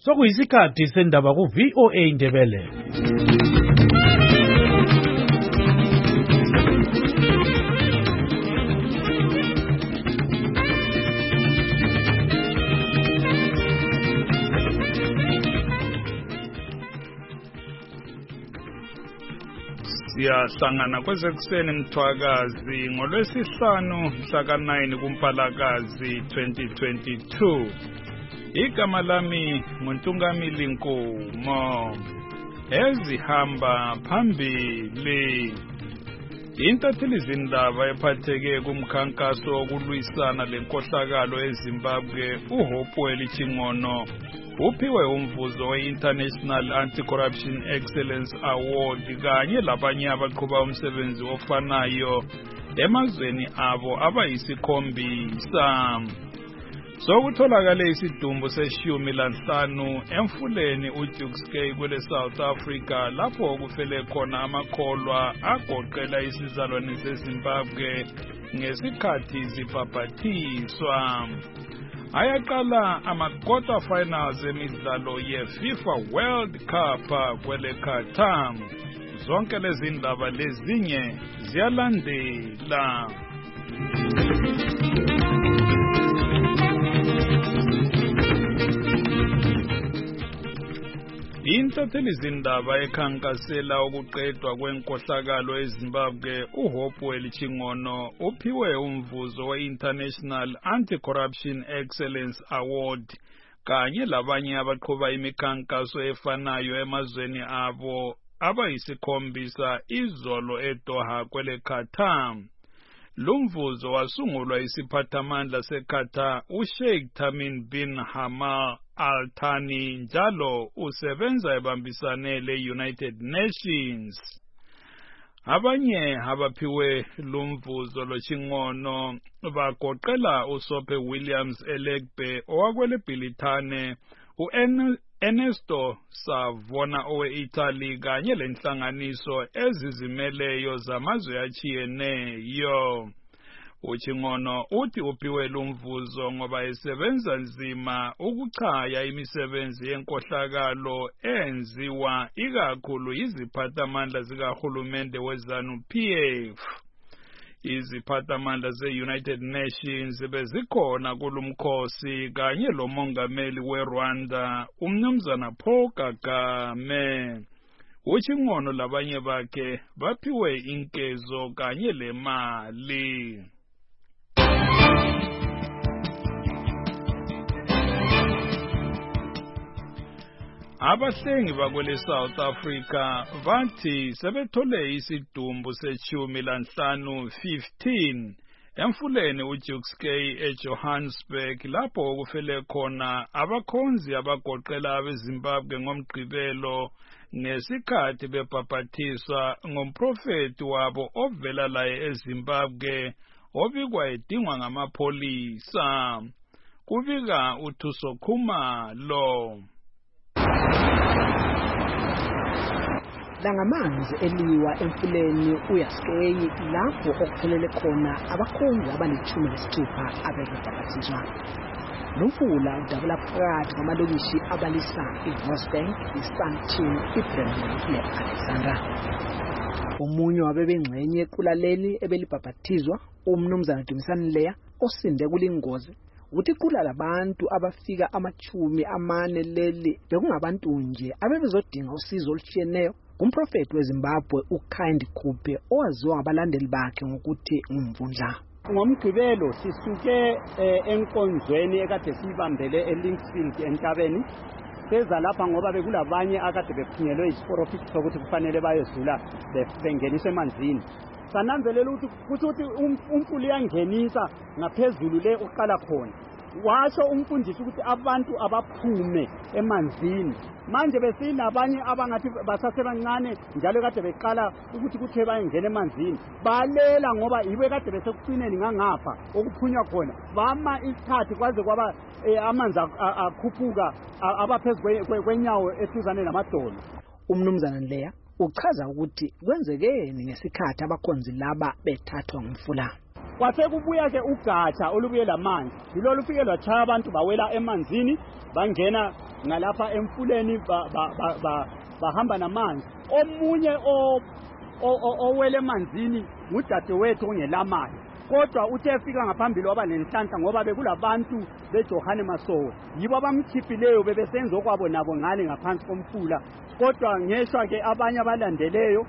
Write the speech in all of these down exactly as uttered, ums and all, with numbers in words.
Sokuyisikhathi sendaba ku V O A Ndebele. Siyahlangana kwezekuseni mthwakazi ngolwesihlanu mhla ka nine kuMpalakazi twenty twenty-two. Igama lami nguNtungamili Nkomo. Ezihamba phambili. Intatheli zindaba ephatheke kumkhankaso wokulwisana lenkohlakalo eZimbabwe uHopewell Chingono uphiwe umvuzo we-International Anti-Corruption Excellence Award kanye labanye abaqhuba umsebenzi ofanayo emazweni abo abayisikhombisa. Sokutholakale isidumbu seshumi lanhlanu emfuleni uJukskei kwele South Africa lapho kufele khona amakholwa agoqela isizalwane seZimbabwe ngesikhathi zibhabhathiswa. Ayaqala ama-quarter finals emidlalo ye-FIFA World Cup kwele Qatar. Zonke lezi ndaba lezinye ziyalandela. Intatheli zindaba ekhankasela ukuqedwa kwenkohlakalo eZimbabwe uHopewell Chingono uphiwe umvuzo we-International Anti-Corruption Excellence Award kanye labanye abaqhuba imikhankaso efanayo emazweni abo abayisikhombisa izolo eDoha kwele Qatar. Lumvuzo wasungulwa isiphathamandla seQatar uSheikh Tamim bin Hamad Al Thani njalo usebenza ebambisane le-United Nations. Abanye abaphiwe lumvuzo lo Chingono bagoqela uSophe Williams Elegbe owakwele Bhilithane, u-Ernesto Savona owe-Italy kanye lenhlanganiso ezizimeleyo zamazwe achiyeneyo. uChingono uthi uphiwe lumvuzo ngoba esebenza nzima ukuchaya imisebenzi yenkohlakalo enziwa ikakhulu iziphathamandla zikahulumende weZanu-P F. Iziphathamandla ze-United Nations bezikhona kulumkhosi kanye lomongameli weRwanda uMnumzana Paul Kagame. uChingono labanye bakhe baphiwe inkezo kanye lemali. Abahlengi bakwele South Africa bathi sebethole isidumbu seshumi lanhlanu fifteen emfuleni uJukskei eJohannesburg lapho kufele khona abakhonzi abagoqela abeZimbabwe ngomgqibelo ngesikhathi bebhabhathiswa ngomprofeti wabo ovela laye eZimbabwe obikwa edingwa ngamapholisa. Kubika uThuso Khumalo. Langamanzi eliwa emfuleni uJukskei lapho okuphelele khona abakhonzi abanithumi lesithupha abebhabhathiswa. Lumfula udabula phakathi kwamalokishi abalisa iVosbank, iSandton, iBrandon ne-Alexandra. Umunye wabebengxenye equlaleli ebelibhabhathizwa uMnumzana Dumisani Leya osinde kulingozi uthi iqula labantu abafika amachumi amane leli bekungabantu nje abebezodinga usizo olutshiyeneyo kumprofeti weZimbabwe uKhindi Khuphe owaziwa ngabalandeli bakhe ngokuthi ngumvundla. Ngomgqibelo sisuke enkonzweni ekade sibambele eLinksfield eNtabeni seza lapha ngoba bekulabanye akade bephunyelwe isiporofiti sokuthi kufanele bayedlula bengeniswe emanzini. Sananzelela ukuthi ukuthi umfulu yangenisa ngaphezulu le uqala khona. Washo umfundisi ukuthi abantu abaphume emanzini. Manje besinabanye abangathi basasebancane njalo kade beqala ukuthi kuthe bayengena emanzini. Balela ngoba iwe kade besekucineni ngangapha okuphunywa khona. Bama isikhathi kwaze kwaba amanzi akhuphuka abaphezulu kwenyawo esizane namadolo. Umnumzana Leya uchaza ukuthi kwenzekeni ngesikhathi abakhonzi laba bethathwa ngumfula. kwase kubuya ke ugatsha olubuye lamanzi yilo lufike lwachaya abantu bawela emanzini bangena ngalapha emfuleni bahamba namanzi. Omunye owele emanzini ngudadewethu ongelamali, kodwa uthe efika ngaphambili waba nenhlanhla ngoba bekulabantu beJohane Masowe yibo abamkhiphileyo bebesenza okwabo nabo ngale ngaphansi komfula. Kodwa ngeshwa ke abanye abalandeleyo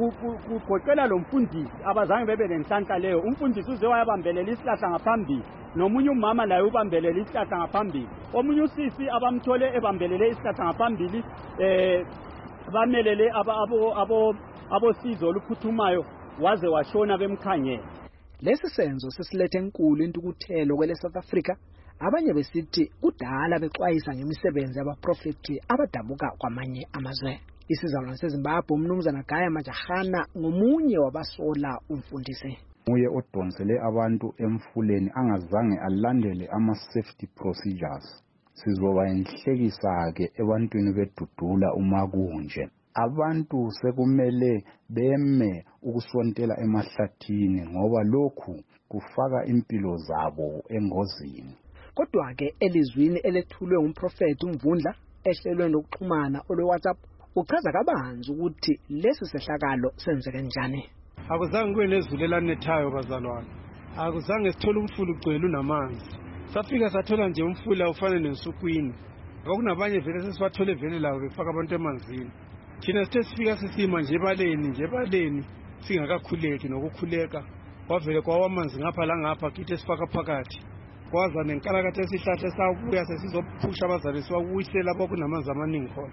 kugoqela lo mfundisi abazange bebe nenhlanhla leyo. Umfundisi uze wayabambelela isihlahla ngaphambili, nomunye umama laye ubambelela isihlahla ngaphambili, omunye usisi abamthole ebambelele isihlahla ngaphambili eh bamelele abo abo abosizo oluphuthumayo waze washona bemkhangela. Lesi senzo sesilethe enkulu intukuthelo kwele South Africa, abanye besithi kudala bexwayisa ngemisebenzi yabaprofeti abadabuka kwamanye amazwe. Isizalwane seZimbabwe umnumzana Gaya Majahana ngomunye wabasola umfundisi. Uye odonsele abantu emfuleni angazange alandele ama safety procedures. Sizoba inhlekisa ke ebantwini bedudula uma kunje. Abantu sekumele beme ukusontela emahlathini ngoba lokhu kufaka impilo zabo engozini. Kodwa ke elizwini elethulwe ngumprofeti uMvundla ehlelweni lokuxhumana ole WhatsApp uchaza kabanzi ukuthi lesi sehlakalo senzeke njani. Akuzange kube nezulu elanethayo bazalwane. Akuzange sithole umfula ugcwele unamanzi. Safika sathola nje umfula ufana nensukwini. Kwakunabanye vele sesibathole vele lawo befaka abantu emanzini. Thina sithe sifika sisima nje ebaleni nje ebaleni singakakhuleki nokukhuleka. Kwavele kwawamanzi ngapha la ngapha kithe sifaka phakathi. Kwaza nenkalakatha esihlahla sabuya sesizophusha abazali siwabuyisela lapho kunamanzi amaningi khona.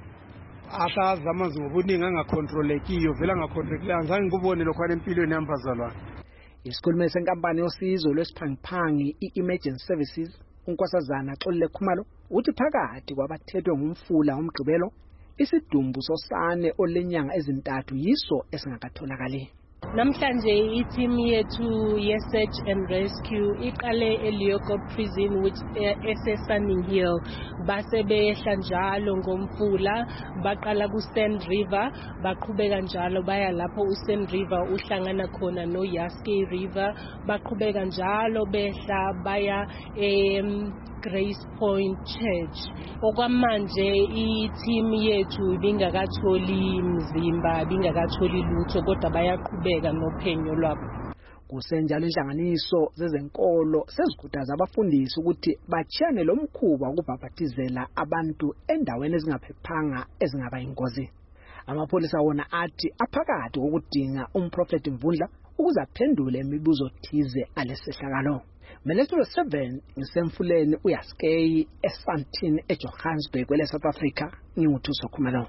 Asaza amanzi ngobuningi angacontrolekiyo vele angacontrolekile ngizange ngubone lokho empilweni yambazalwane. Isikhulumeli senkampani yosizo lwesiphangiphangi i-Emergency Services uNkosazana Xolile Khumalo uthi phakathi kwabathethwe ngumfula umgqibelo isidumbu sosane olenyanga ezintathu yiso esingakatholakali. Namhlanje i-team yethu ye-search and rescue iqale eLeoko prison which ese-Sunning Hill. Base behla njalo ngomfula baqala ku-Sand River baqhubeka njalo baya lapho u-Sand River uhlangana khona no-Yaskey River, baqhubeka njalo behla baya em Grace Point Church. Okwamanje i-team yethu ibingakatholi mzimba bingakatholi lutho kodwa bayaqhubeka nophenyo lwabo. Kusenjalo inhlanganiso zezenkolo sezikhuthaza abafundisi ukuthi bachiyane lo mkhuba ukubhabhathizela abantu endaweni ezingaphephanga ezingaba ingozi. Amapholisa wona athi aphakathi kokudinga umprofeti Mvundla ukuze aphendule imibuzo thize alesihlakalo. Meletho seven ngisemfuleni uYaskey eSandton eJohannesburg kwele South Africa nginguthuso Khumalo.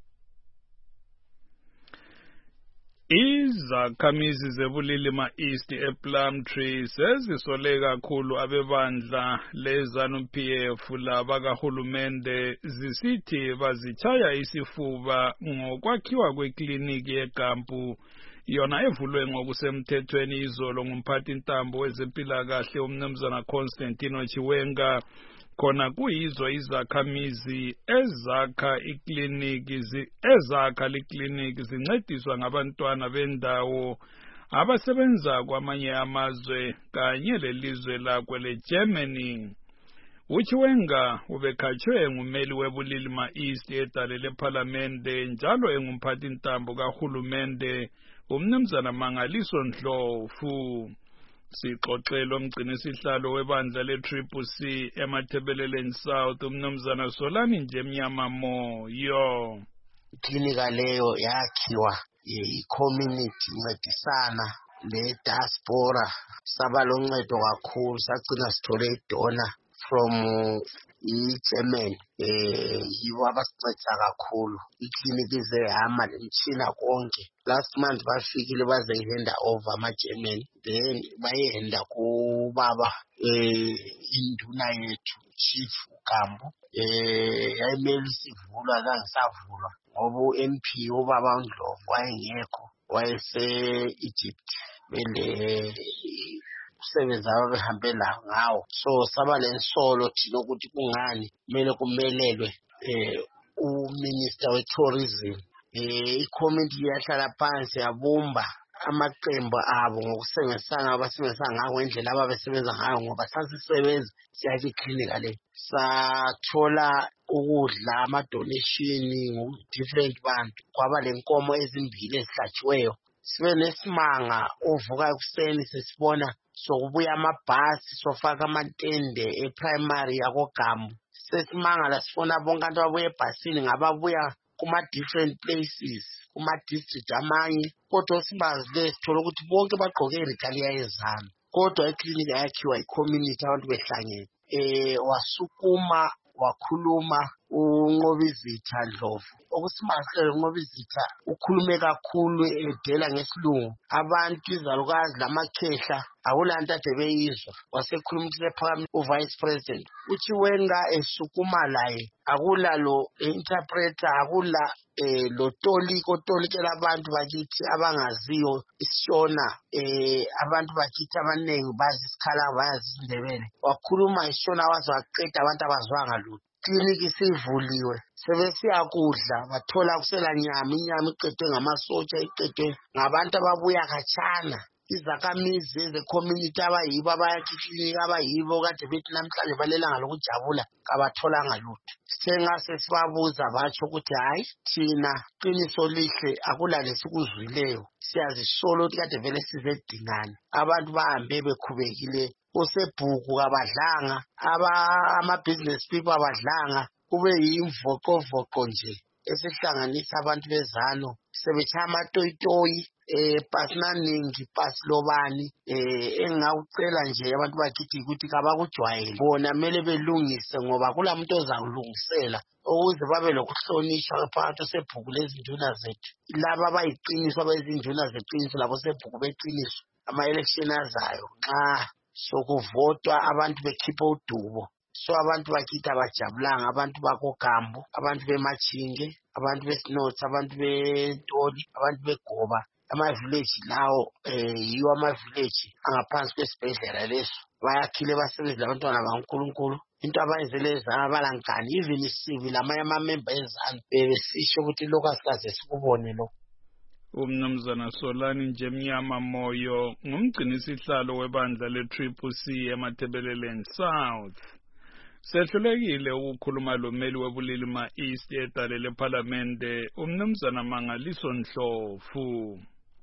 Izakhamizi zebulilima East ePlumtree sezisole kakhulu abebandla leZANU-P F laba kahulumende zisithi bazichaya isifuba ngokwakhiwa kwekliniki eGampu yona evulwe ngokusemthethweni izolo ngumphathi intambo wezempilakahle umnumzana Constantino Chiwenga. Khona kuyizo izakhamizi ezakha ikliniki ezakha ikliniki zincediswa ngabantwana bendawo abasebenza kwamanye amazwe kanye lelizwe lakwe leGermany. Uchiwenga ubekhatshwe ngumeli webulilima East edale leParlamente njalo engumphathi intambo kahulumende umnumzana Mangaliso Ndlovu. Sixoxelo umgcini sihlalo webandla le-Triple C emathebeleleni South umnumzana Solani Njemnyama Moyo. Iklinika leyo yakhiwa i-community incedisana le-diaspora saba loncedo kakhulu sagcina sithole idona from i-German eh yibo abasinceda kakhulu. Iklinika izehamba nemtshina konke. Last month bafikile baze ihanda over ama-German then bayehanda kubaba eh induna yethu Chief Gambo eh yayimele isivulwa kangisavulwa ngoba u-M P ubaba uNdlovu wayengekho wayese-Egypt bele usebenza ababehambe la ngawo. So saba lensolo thina ukuthi kungani kumele kumelelwe eh uminister we-tourism eh i-committee yahlala phansi yabumba amaqembu abo ngokusebenzisana abasebenzisa ngayo ngendlela ababesebenza ngayo ngoba sasisebenza siyathi clinic le sathola ukudla ama-donation different bantu kwaba lenkomo ezimbili ezihlatshiweyo sibe nesimanga uvuka ekuseni sesibona sokubuya amabhasi sofaka amantende e-primary yakoGambu sesimangala sifuna bonke abantu ababuya ebhasini ngababuya kuma-different places kuma-district amanye kodwa sibazi le sithola ukuthi bonke bagqoke iregalia yezanu kodwa iklinika yakhiwa i-community abantu behlangene eh wasukuma wakhuluma uNqobizitha Ndlovu okusimahle uNqobizitha ukhulume kakhulu edela ngesilungu abantu izalukazi lamakhehla akulanto ade beyizwa wasekhulumile phakathi uvice president uthi wenga esukuma laye akula lo interpreter akula eh lo toliko tolikela abantu bakithi abangaziyo isishona eh abantu bakithi abanengi bazi isikhala bazi indebele wakhuluma isishona wazi waqeda abantu abazwanga lutho clinic isivuliwe sebesiyakudla bathola kusela nyama inyama iqedwe ngamasotsha iqedwe ngabantu ababuya khatshana izakhamizi ze-community abayibo abayakhikinika abayibo kade bethi namhlanje balelanga lokujabula kabatholanga lutho sengase sibabuza batsho ukuthi hayi thina qiniso lihle akulale sikuzwileyo siyazisolo ukuthi kade vele sizedingana abantu bahambe bekhubekile osebhuku kabadlanga ama-business people abadlanga kube yimvoqovoqo nje esihlanganisa abantu bezano sebetshaya amatoyitoyi eh pasinaningi pasilobani eh engawucela nje abantu bakithi ukuthi kabakujwayele bona mele belungise ngoba kulamuntu ozakulungisela ukuze babe lokuhlonishwa phakathi sebhuku lezinduna zethu laba abayiqiniswa bezinduna zeqiniso labo sebhuku beqiniso ama-election azayo nxa sokuvotwa abantu bekhipha udubo so abantu bakithi abajabulanga abantu bakoGambu abantu beMachinge abantu beSinotsi abantu beNtoni abantu beGoba ama-village lawo eh yiwo ama-village angaphansi kwesibhedlela leso bayakhile basebenza abantwana baNkulunkulu into abayenzele ezana balangani even isivil amanye ama-member ezana besisho ukuthi lokho asikaze sikubone lo umnumzana Solani Njemnyama Moyo ngumgcinisihlalo webandla le-Triple C eMatabeleland South sehlulekile ukukhuluma lomeli webulili ma-East edale leParlamente umnumzana Mangaliso Ndlovu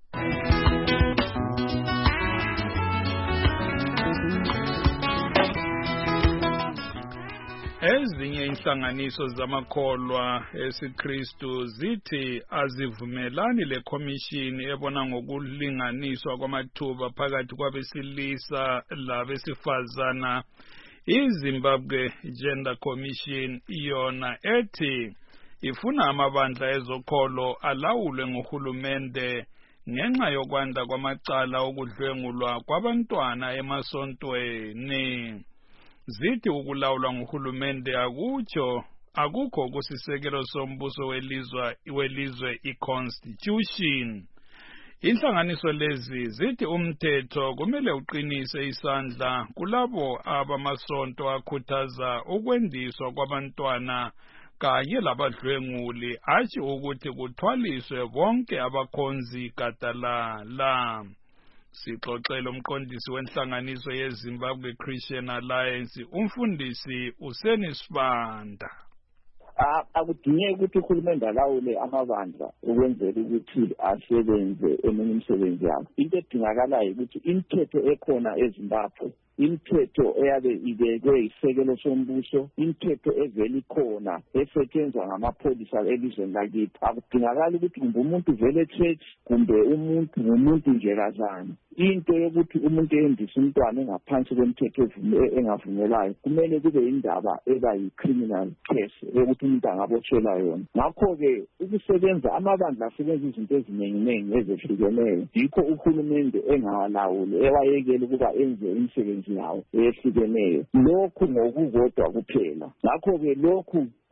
ezinye inhlanganiso zamakholwa esiKristu zithi azivumelani lekhomishini ebona ngokulinganiswa kwamathuba phakathi kwabesilisa labesifazana iZimbabwe Gender Commission yona ethi ifuna amabandla ezokholo alawulwe ngohulumende ngenxa yokwanda kwamacala okudlwengulwa kwabantwana emasontweni zithi ukulawulwa ngohulumende akutsho akukho kusisekelo sombuso welizwe welizwe iconstitution inhlanganiso lezi zithi umthetho kumele uqinise isandla kulabo abamasonto akhuthaza ukwendiswa kwabantwana kanye labadlwenguli athi ukuthi kuthwaliswe bonke abakhonzi gadalala sixoxela umqondisi wenhlanganiso yeZimbabwe Christian Alliance umfundisi Useni Sibanda akudingeki ukuthi uhulumende alawule amabandla ukwenzela ukuthi asebenze eminye imisebenzi yabo into edingakalayo ukuthi imithetho ekhona eZimbabwe imithetho eyabe ibekwe isekelo sombuso imithetho evela ikhona esetshenzwa ngamapholisa elizweni lakithi akudingakali ukuthi kumbe umuntu vele e-church kumbe umuntu ngumuntu nje kazana into yokuthi umuntu endisa umntwana engaphansi kwemithetho engavumelayo kumele kube indaba eba yi-criminal case yokuthi umuntu angabotshelwa yona ngakho-ke ukusebenza amabandla asebenza izinto eziningi-ningi ezehlukeneyo yikho uhulumende engawalawuli ewayekele ukuba enze imisebenzi yawo ehlukeneyo lokhu ngokukodwa kuphela ngakho-ke lokhu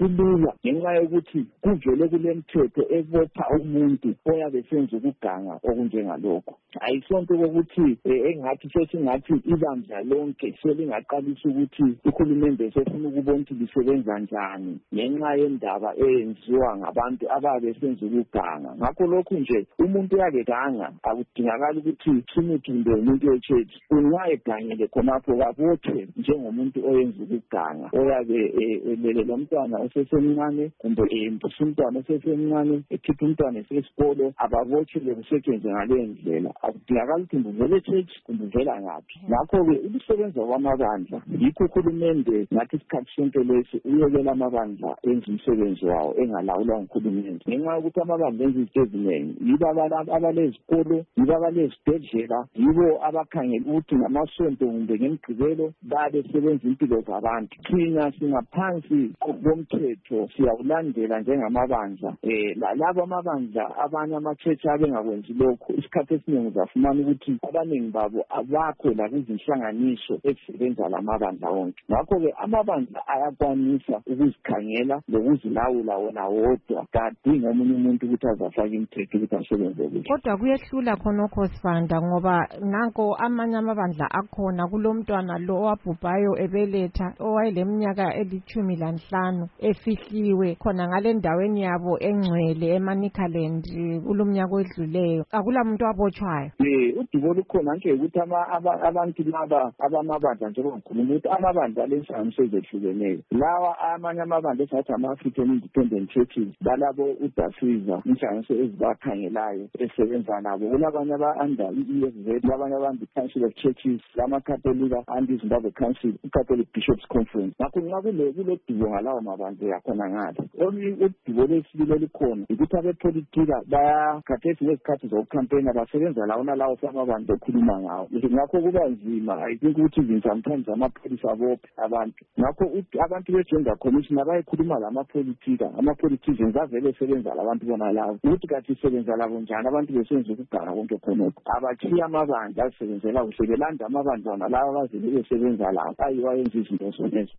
kulula ngenxa yokuthi kuvele kulemthetho ebopha umuntu oyabe senza ukuganga okunjengalokho. Ayisonto ukuthi engathi sesingathi ibandla lonke selingaqalisa ukuthi uhulumende sefuna ukubona ukuthi lisebenza njani ngenxa yendaba eyenziwa ngabantu ababe senza ukuganga. Ngakho lokhu nje umuntu uyakeganga akudingakala ukuthi simuthi kumbe umuntu wechechi ungayegangile khonapho kabothwe njengomuntu oyenza ukuganga oyabe elele lomntwana osesemncane kumbe embusa umntwana osesemncane ekhipha umntwana esesikolo ababotshelwe kusetshenzwe ngaleyo ndlela. Akudingakala ukuthi mbuvele echechi kumbe uvela ngaphi. Ngakho-ke ukusebenza kwamabandla yikho uhulumende ngathi isikhathi sonke lesi uyekela amabandla enza umsebenzi wawo engalawulwa nguhulumende ngenxa yokuthi amabandla enza izinto eziningi yibo abalezikolo yibo abalezibhedlela yibo abakhangela ukuthi ngamasonto kumbe ngemigqibelo babe sebenza impilo zabantu. Thina singaphansi komthetho siyawulandela njengamabandla um labo amabandla abanye amachechi abengakwenzi lokhu isikhathi esiningi uzafumana ukuthi abaningi babo abakho lakuzinhlanganiso ezisebenza lamabandla wonke. Ngakho-ke amabandla ayakwanisa ukuzikhangela lokuzilawula wona wodwa kadinga omunye umuntu ukuthi azafake imithetho ukuthi asebenze kuhle. Kodwa kuyehlula khonokho Sibanda ngoba nanko amanye amabandla akhona kulomntwana lo owabhubhayo ebeletha owayeleminyaka elithumi lanhlanu efihliwe khona ngale ndaweni yabo engcwele eManicaland kulomnyaka odluleyo akula muntu abotshwayo. Eh udubo lukhona nje ukuthi abantu laba abamabandla njengoba ngikhuluma ukuthi amabandla lenhlanganiso ezehlukeneyo lawa amanye amabandla esathi ama-African Independent Churches balabo udasiza inhlanganiso ezibakhangelayo esebenza nabo kulabanye aba-under i-E F Z labanye abantu i-Council of Churches lama-Catholic and-Zimbabwe Council i-Catholic Bishops Conference. Ngakho nxa kulodubo ngalawo mabandla yakhona ngale udubo lesibili olukhona ukuthi abepolitika bayakhathesi ngezikhathi zokukhampeyina basebenza lawo nalawo samabandla okhuluma ngawo. Ngakho kuba nzima I think ukuthi even sometimes amapholisa abophe abantu. Ngakho abantu be-Gender Commission abayikhuluma lamapolitika ama-politicians avele esebenza labantu bona labo ukuthi kathi isebenza labo njani abantu besenza ukuganga konke khonokho abachiya amabandla asebenzela kuhle belanda amabandla lawo abazile besebenza lawo ayiwayenza izinto zonezo.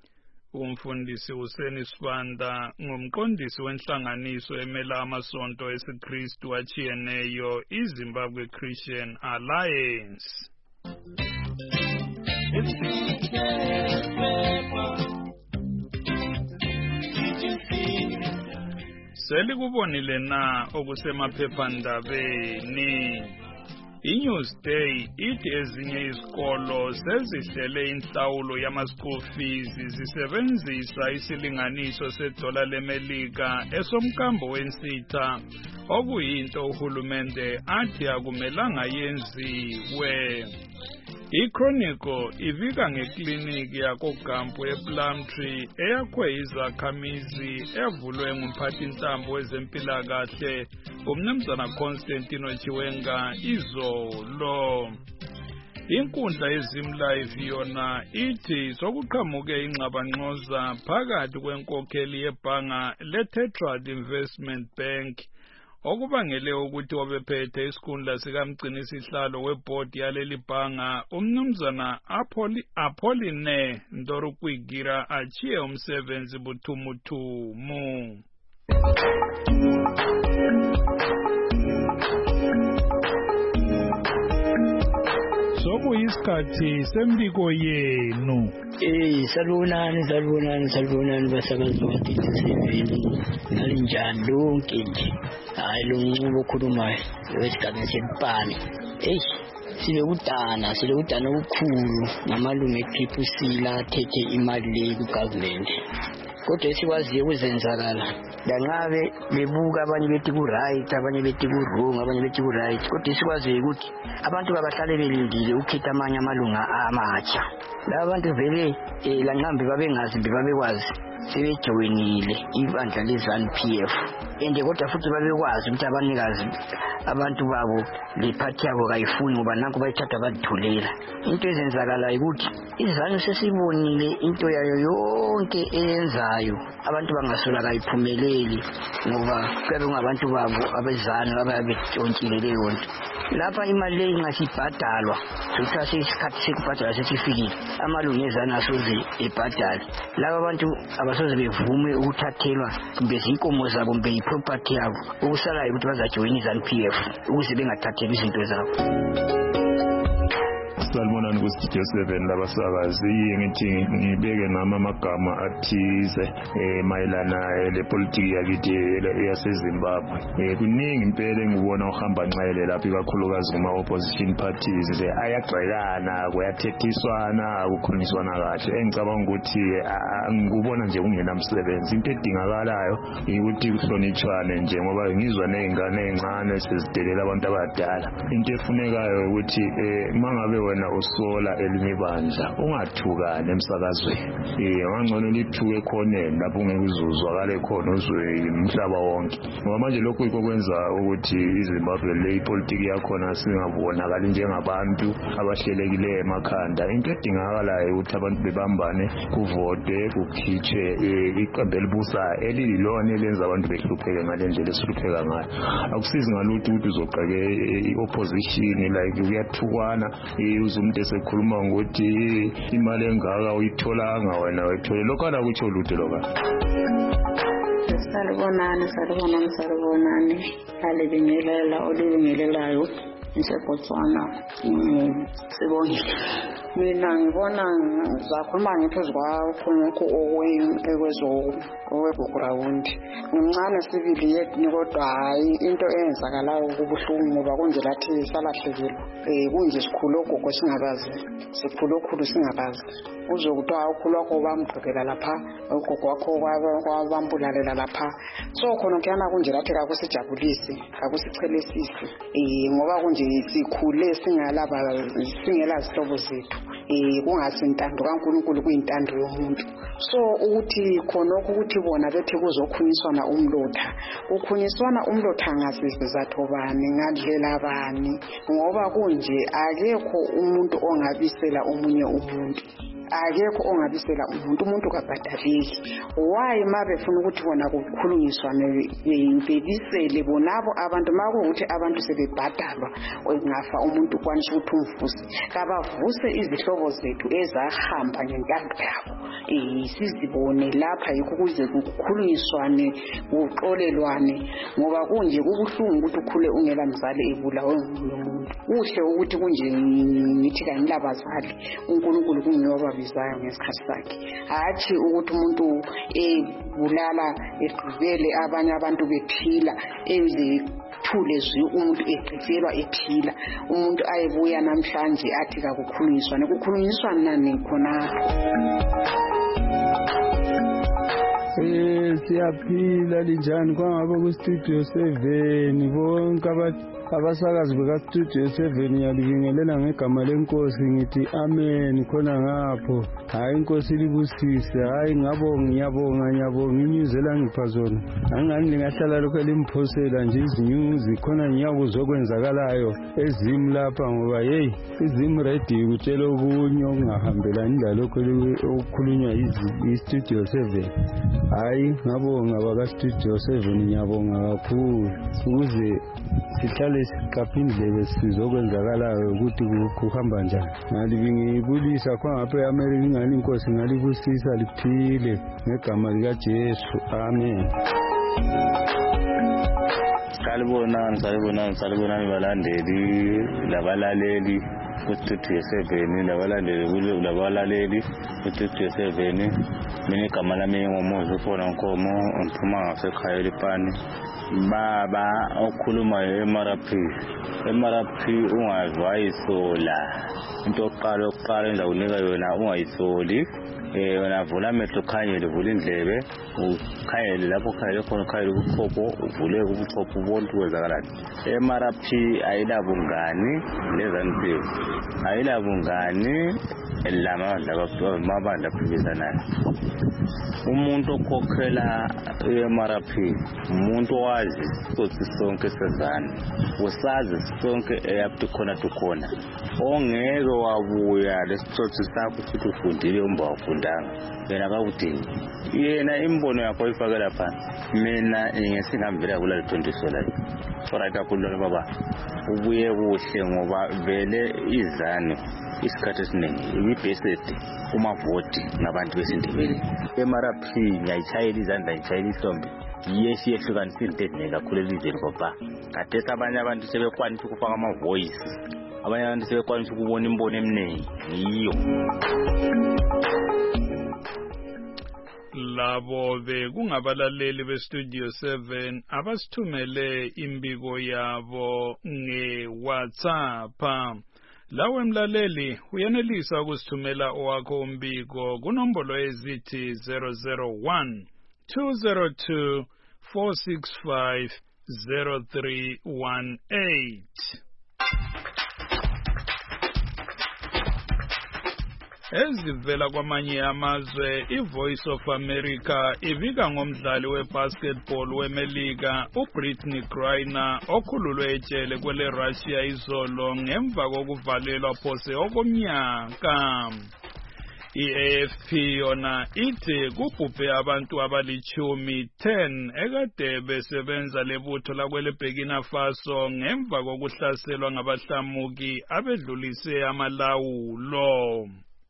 Umfundisi uSeni Sibanda ngumqondisi wenhlanganiso emela amasonto esiKristu achiyeneyo iZimbabwe Christian Alliance. Selikubonile na okusemaphephandabeni. iNewsday ithi ezinye izikolo sezihlele inhlawulo yama-school fees zisebenzisa isilinganiso sedola lemelika esomkambo wensitha okuyinto uhulumende athi akumelanga yenziwe. iChronicle ivika ngekliniki yakoGampu ePlumtree eyakhwe izakhamizi evulwe ngumphathintambo wezempilakahle umnumzana Constantino Chiwenga izolo. Inkundla yeZimlive yona ithi sokuqhamuke ingxabangxoza phakathi kwenkokheli yebhanga leTetrad Investment Bank okubangele ukuthi wabephethe isikhundla sikamgcinisihlalo webhodi yaleli bhanga umnumzana Apolline Ndorukwigira achiye umsebenzi buthumuthumu. Sokuyisikhathi sembiko yenu. Eh salubonani salubonani salubonani basakazi bakini nalinjani lonke nje hayi lo ncubo okhulumayo wesigaba sebhani eh silekudana silekudana okukhulu ngamalungu eTriple C la athethe imali le kugovernment kodwa esikwaziyo ukuzenzakala dangabe bebuka abanye bethi ku right abanye bethi ku wrong abanye bethi ku right kodwa esikwaziyo ukuthi abantu babahlale belindile ukhetha amanye amalunga amatsha laba bantu vele lanqambi babengazi babekwazi sebejoinile ibandla leZANU P F ende kodwa futhi babekwazi ukuthi abanikazi abantu babo le party yabo kayifuni ngoba nanku bayithatha badithulela into ezenzakala ukuthi iZANU sesibonile into yayo yonke eyenza ngayo abantu bangasola kayiphumeleli ngoba kube ngabantu babo abezana ababejontshile leyo nto. Lapha imali leyi ngasibhadalwa sokuthatha isikhathi sekubhadala sesifikile amalungu ezana asoze ebhadale. Laba abantu abasoze bevume ukuthathelwa kumbe zinkomo zabo kumbe iproperty yabo ukusalayo ukuthi bazajoyina iZANU P F ukuze bengathatheli izinto zabo. Salibonani ku-Studio seven labasakazi. Ngithi ngibeke nami amagama athize eh mayelana lepolitiki yakithi yaseZimbabwe. Eh kuningi impela engibona uhamba nxele lapha ikakhulukazi kuma opposition parties ayagxekana kuyathethiswana ukukhulunyiswana kahle. Engicabanga ukuthi ngikubona nje kungenamsebenzi. Into edingakalayo ukuthi kuhlonitshwane nje ngoba ngizwa nezingane ezincane sezidelela abantu abadala. Into efunekayo ukuthi eh mangabe wena usola elinye ibandla ungathukane emsakazweni. Eh ngangcono lithuke khoneni lapho ungeke uzuzwakale khona uzwe umhlaba wonke. Ngoba manje lokho yikho kwenza ukuthi iZimbabwe le ipolitiki yakhona singabonakali njengabantu abahlelekileyo emakhanda. Into edingakalayo ukuthi abantu bebambane kuvote kukhitshwe iqembu elibusayo elililona elenza abantu behlupheke ngalendlela esihlupheka ngayo. Akusizi ngalutho ukuthi uzoqeke i-opposition like uyathukwana umuntu esekhuluma ngokuthi imali engaka uyitholanga wena wethole lokho akutsho lutho lokho. Salibonani salibonani salibonani alibingelela olibingelelayo ngiseBotswana. Sibongile mina ngibona zakhuluma ngiphezu kwakhonokho okwezo owebackground ngimncane sibili yethu kodwa hayi into eyenzakalayo kubuhlungu ngoba konje lathi salahlekelwa eh kunje sikhulu ogogo singabazi sikhulu okhulu singabazi uzokuthi awukhulu wakho bamgqokela lapha ogogo wakho kwabambulalela lapha so khona kuyana kunje lathi akusijabulisi akusichelesisi eh ngoba kunje sikhule singalaba singela sihlobo zethu eh kungasintando kaNkulunkulu kuyintando yomuntu. So ukuthi khonokho ukuthi bona bethi kuzokhunyiswana umlotha ukhunyiswana umlotha ngasizathu bani ngadlela bani ngoba kunje akekho umuntu ongabisela omunye umuntu akekho ongabisela umuntu umuntu kabhadaleki. Why mabefuna ukuthi bona kukhulunyiswane impebisele bonabo abantu makuthi abantu sebebhadalwa okungafa umuntu kwanisha ukuthi umvusi kabavuse izihlobo zethu ezahamba ngentando yabo eh sizibone lapha yikho kuze kukhulunyiswane kuxolelwane ngoba kunje kubuhlungu ukuthi ukhule ungela mzali ebulawe ngumuntu. Kuhle ukuthi kunje ngithi kanilabazali uNkulunkulu kungiyoba bizayo ngesikhathi sakhe hathi ukuthi umuntu ebulala egqibele abanye abantu bephila eze thule zwi umuntu egqiselwa ephila umuntu ayebuya namhlanje athi kakukhulunyiswane kukhulunyiswana nani khona. Eh siyaphila linjani kwangabe ku Studio seven bonke abathi abasakazi beka-Studio seven yalibingelela ngegama lenkosi ngithi amen khona ngapho. Hayi inkosi libusise hayi ngabonga ngiyabonga ngiyabonga inyuzela ngipha zona angani lingahlala lokho elimphosela nje izinyuzi khona ngiyakuzokwenzakalayo ezimu lapha ngoba hey izimu ready ukutshela okunye okungahambelani lalokho okukhulunywa i-Studio seven. Hayi ngabonga baka-Studio seven ngiyabonga kakhulu ukuze sihlale siqapha indlebe sizokwenzakalayo ukuthi kuhamba njani. Ngalibingibulisa khangapha eAmerica ingani inkosi ngalibusisa liphile ngegama likaJesu amen. Salibonani salibonani salibonani balandeli labalaleli ku-Studio seven labalandeli labalaleli ku-Studio seven. Mina igama lami ngomuzi uFona Nkomo ngiphuma ngasekhaya elipani. Baba okhulumayo eM R P eM R P ungazwa isola into oqala oqala enza unika yona ungayisoli eh wena vula amehlo khanyele vula indlebe ukhayele lapho khayele khona khayele ubuchopho uvule ubuchopho bonke kwezakalani. eM R P ayilabungani leZANU P F ayilabungani lamabandla aphikisanayo. Umuntu okhokhela i-M R P umuntu owazi ukuthi sonke sezana, usazi sonke eyaphi khona tukhona, ongeke wabuya lesitsotsi sakho ukuthi ufundile umba wafundanga yena akakudingi. Yena imbono yakho oyifakela phansi, mina ngesingambela kula twenty-four right kakhulu baba, ubuye kuhle ngoba vele izanu isikhathi esiningi ibibhesedi umavoti ngabantu besindebele. I-M R P ngiyayitshayela izandla, ngiyitshayela ihlombe, yesi yehlukanisa into ezinye kakhulu elizweni ngoba khathesi abanye abantu sebekwanisa ukufaka ama-voice, abanye abantu sebekwanisa ukubona imbono eminingi yiyo. Labo bekungabalaleli beStudio seven abasithumele imbiko yabo nge-WhatsApp. Lawe mlaleli uyenelisa ukusithumela owakho umbiko kunombolo ezithi zero zero one two zero two four six five zero three one eight. Ezivela kwamanye amazwe, iVoice of America ibika ngomdlali webasketball weMelika uBrittney Griner okhululwe ejele kwele Russia izolo ngemva kokuvalelwa phose okomnyaka. I-A F P yona ithi kubhubhe abantu abalichumi ten ekade besebenza lebutho lakwele Burkina Faso ngemva kokuhlaselwa ngabahlamuki abedlulise amalawulo.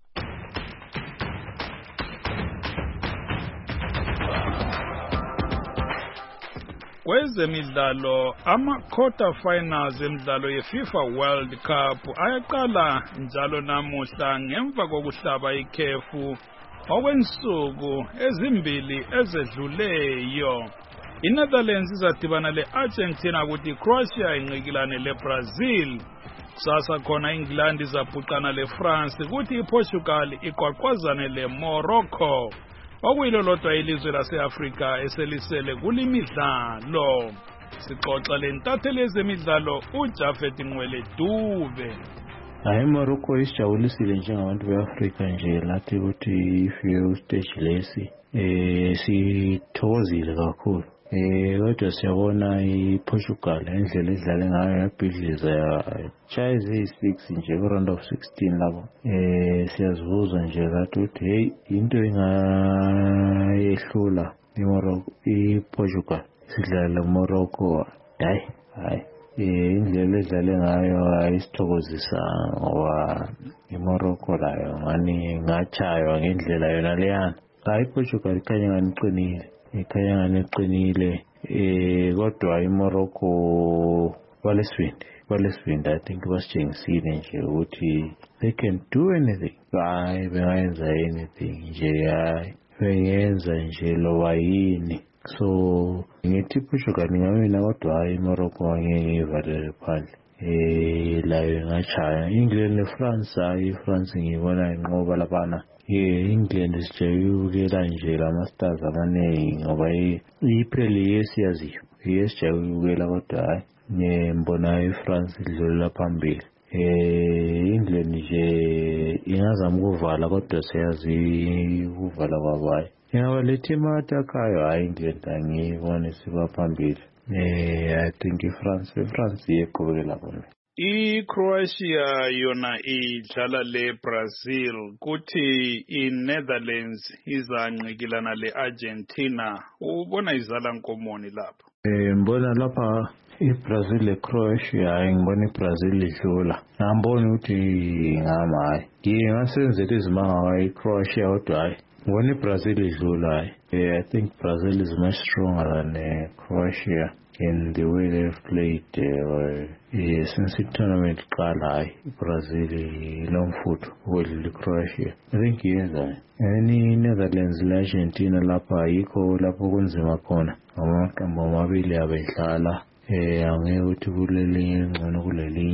Kwezemidlalo, ama-quarter finals emidlalo ye-FIFA World Cup ayaqala njalo namuhla ngemva kokuhlaba ikhefu okwensuku ezimbili ezedluleyo. I-Netherlands izadibana le-Argentina kuthi Croatia inqikilane le-Brazil. Sasa khona England izabhuqana le-France kuthi iPortugal iqwaqwazane le-Morocco. Okuyilo lodwa ilizwe lase-Afrika eselisele kulimidlalo. Sixoxa lentatheli ezemidlalo uJafet Ngwele Dube. Hayi Morocco isijabulisile njengabantu beAfrika nje lathi ukuthi ifike ustage lesi eh sithokozile kakhulu. Eh kodwa siyabona iPortugal endlela edlale ngayo yabhidliza yachaya izi-six nje ku-round of sixteen lapho. Eh siyazibuza nje lathi ukuthi hey into engayehlula iMorocco iPortugal sidlala Morocco. Hayi hayi eh indlela edlale ngayo ayisithokozisa ngoba iMorocco layo ngani ngachaywa ngendlela yona leyana. Hayi iPortugal ikhanya ngani iqinile. Ikhanya ngani iqinile eh kodwa iMorocco balesibindi balesibindi I think basitshengisile nje ukuthi they can do anything. Hayi bengayenza anything nje hayi bengenza nje loba yini. So ngithi iPortugal ngawina kodwa hayi iMorocco ngeke ivalele phandle. Eh layo ngachaya England neFrance. Hayi iFrance ngiyibona inqoba lapana. Yeah, England sijayukela nje lama-stars amaningi ngoba iPreli yesiyaziyo yesijayukela kodwa hayi ngibona iFrance idlulela phambili. Eh England nje ingazama ukuvala kodwa siyazi ukuvala kwabayo. Ingaba le team attackhayo hayi England angiyibona siba phambili. Eh I think iFrance iFrance iyeqhubekela khona. I-Croatia yona idlala le-Brazil kuthi i-Netherlands izanqikilana le-Argentina. Ubona izala nkomoni lapho? Eh mbona lapha iBrazil leCroatia hayi ngibona iBrazil idlula. Ngambona ukuthi ngama hayi. Ngingasenzela izimanga iCroatia kodwa hayi ngibona iBrazil idlula hayi. I think Brazil is much stronger than uh, Croatia in the way they've played uh, uh, since the tournament qala Brazil long foot with Croatia. I think yes any Netherlands le Argentina lapha yikho lapho kunzima khona amaqembu amabili abedlala eh angeke uthi kulelinye ngcono kulelinye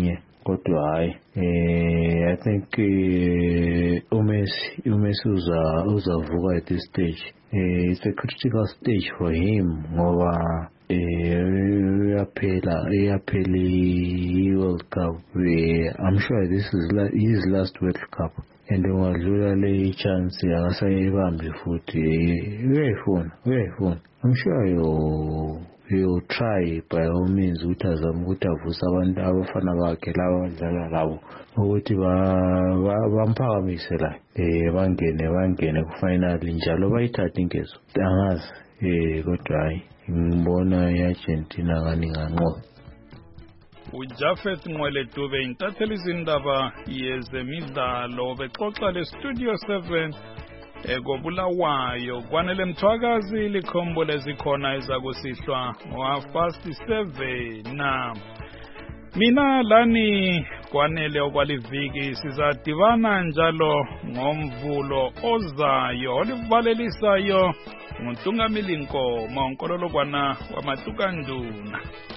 kodwa hayi eh I think uh, uMessi uMessi uza uzavuka at this stage. Uh, it's a critical stage for him ngoba eh yaphela yaphela i-World Cup. I'm sure this is la, his last World Cup and ungadlula le chance akasayibambi futhi uyayifuna uyayifuna. I'm sure you you try by all means ukuthi azame ukuthi avuse abantu abafana bakhe laba badlala labo ukuthi bamphakamisa la eh bangene bangene ku final njalo bayithatha inkezo angazi eh kodwa hayi ngibona i-Argentina ngani nganqoba. uJafet Nqwele-Dube intatheli izindaba yezemidlalo bexoxa le Studio seven ekobulawayo kwanele Mthwakazi likhombo lezikhona ezakusihlwa ngo-half past seven na mina lani kwanele okwaliviki sizadibana njalo ngomvulo ozayo olivalelisayo nguNtungamili Nkomo onkololokwana wamatukanduna.